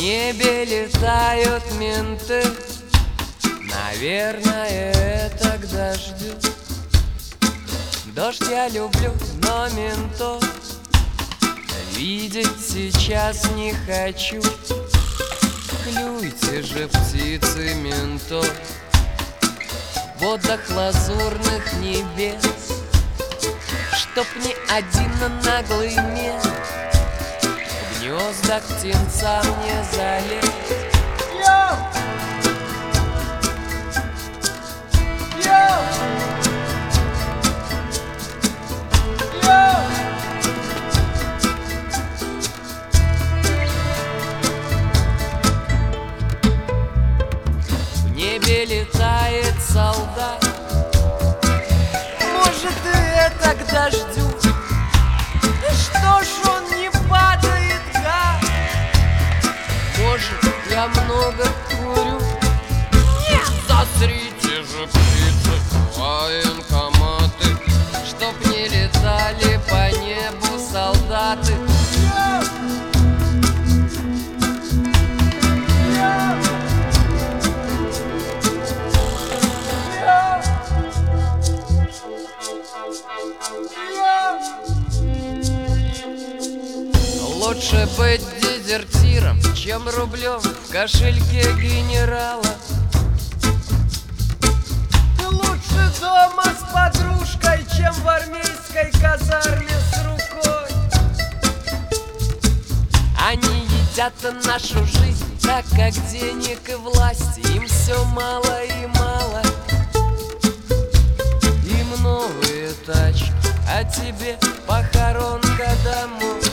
небе летают менты, наверное, это к дождю. Дождь я люблю, но ментов видеть сейчас не хочу. Клюйте же, птицы, ментов в водах лазурных небес, чтоб ни один наглый мент в гнезда к птенцам не залез. В небе летает солдат, может, и это к дождю. Что ж он не падает, гад? Может, я много курю? Нет! Засрите же, птицы, военкоматы, чтоб не летали по небу солдаты. Лучше быть дезертиром, чем рублем в кошельке генерала. Лучше дома с подружкой, чем в армейской казарме с рукой. Они едят нашу жизнь, так как денег и власти им все мало и мало. Им новые тачки, а тебе похоронка домой.